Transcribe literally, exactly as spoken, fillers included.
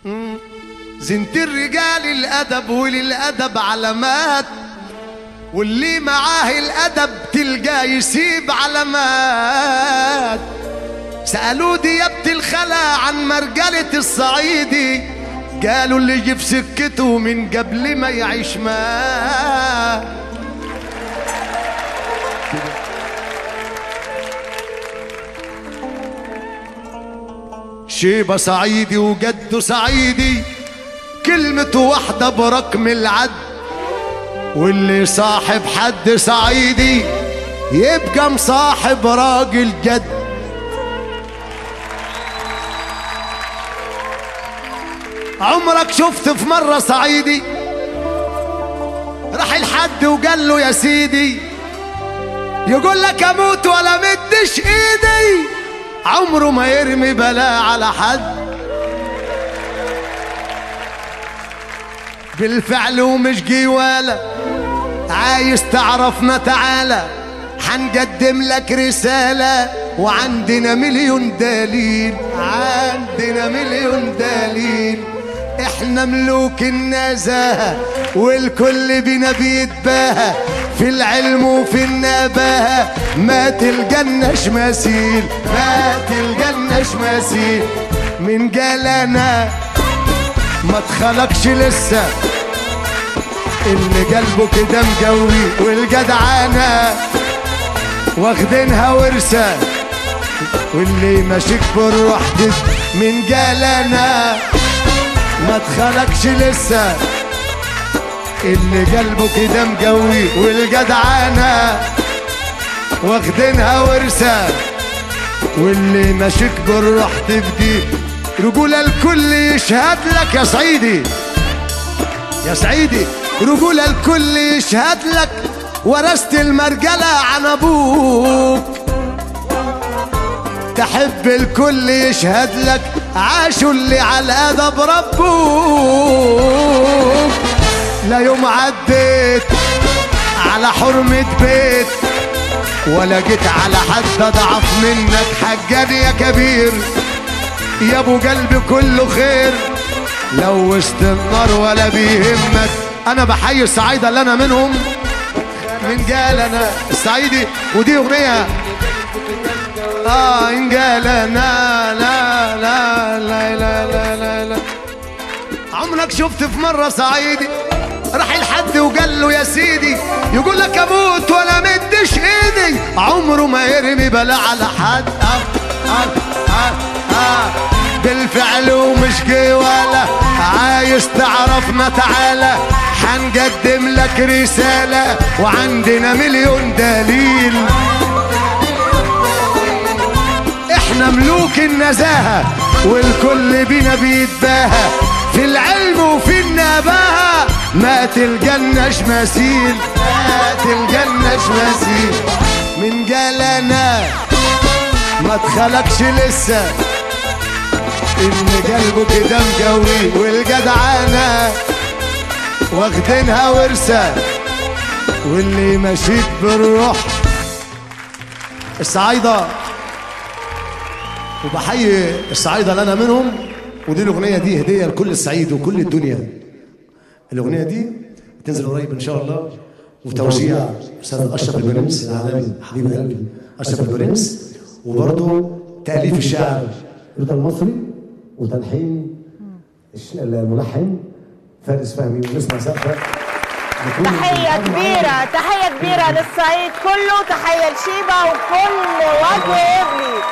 زنت الرجال الأدب وللأدب علامات، واللي معاه الأدب تلقاه يسيب علامات. سألوا ديابة الخلا عن مرجلة الصعيدي، قالوا اللي يجي في سكته من قبل ما يعيش مات. شيبة صعيدي وجده صعيدي، كلمته واحدة برقم العد، واللي صاحب حد صعيدي يبقى مصاحب راجل جد. عمرك شفت في مرة صعيدي راح الحد وقال له يا سيدي، يقول لك اموت ولا مدش ايدي؟ عمره ما يرمي بلاء على حد. بالفعل ومش جواله، عايز تعرفنا تعالى حنقدم لك رسالة، وعندنا مليون دليل، عندنا مليون دليل. احنا ملوك النزاهة والكل بينا بيتباهى، في العلم وفي النباهة ما تلقناش مثيل، ما تلقناش مثيل. من قالنا ما اتخلقش لسه، اللي قلبه كده مقوي والجدعانة واخدينها ورثة، واللي ماشيك بالروح دي. من قالنا ما اتخلقش لسه، اللي قلبه كده مقوي والجدعانة واخدينها ورثة، واللي ماشيك بالروح تبدي. رجولة الكل يشهد لك يا صعيدي، يا صعيدي رجولة الكل يشهد لك، ورثت المرجلة عن ابوك. تحب الكل يشهد لك، عاشوا اللي على الادب ربوك. لا يوم عديت على حرمة بيت، ولا جيت على حد اضعف منك. حجان يا كبير يا ابو قلبي كله خير، لو وسط النار ولا بيهمك. انا بحيي الصعايده اللي انا منهم، من قال انا الصعيدي، ودي اغنيه اه ان قال انا لا لا لا لا لا لا لا. عمرك شفت في مره صعيدي راح الحد وقال له يا سيدي، يقول لك اموت ولا مدش ايدي؟ عمره ما يرمي بلاء على حد. آه آه آه آه. بالفعل ومش جواله، عايز تعرفنا تعالى حنقدم لك رسالة، وعندنا مليون دليل. احنا ملوك النزاهة والكل بينا بيتباهى، في العلم وفي النباهة ما تلقناش مثيل، ما تلقناش مثيل. من قالنا ما اتخلقش لسه، اللي قلبه كده مقوي والجدعانة واخدينها ورثة، واللي ماشيك بالروح. الصعايدة وبحيي الصعايدة اللي انا منهم، ودي الاغنية دي هدية لكل الصعيد وكل الدنيا. الاغنية دي تنزل قريب ان شاء الله، وتوزيع استاذ اشرف البرنس العالمي حبيب قلبي اشرف البرنس، وبرضه تأليف الشاعر رضا المصري، وتلحين الملحن فارس فهمي. ونسمع سقفة. تحية كبيرة، تحية كبيرة للصعيد كله، تحية لشيبة وكل وجه ابلي.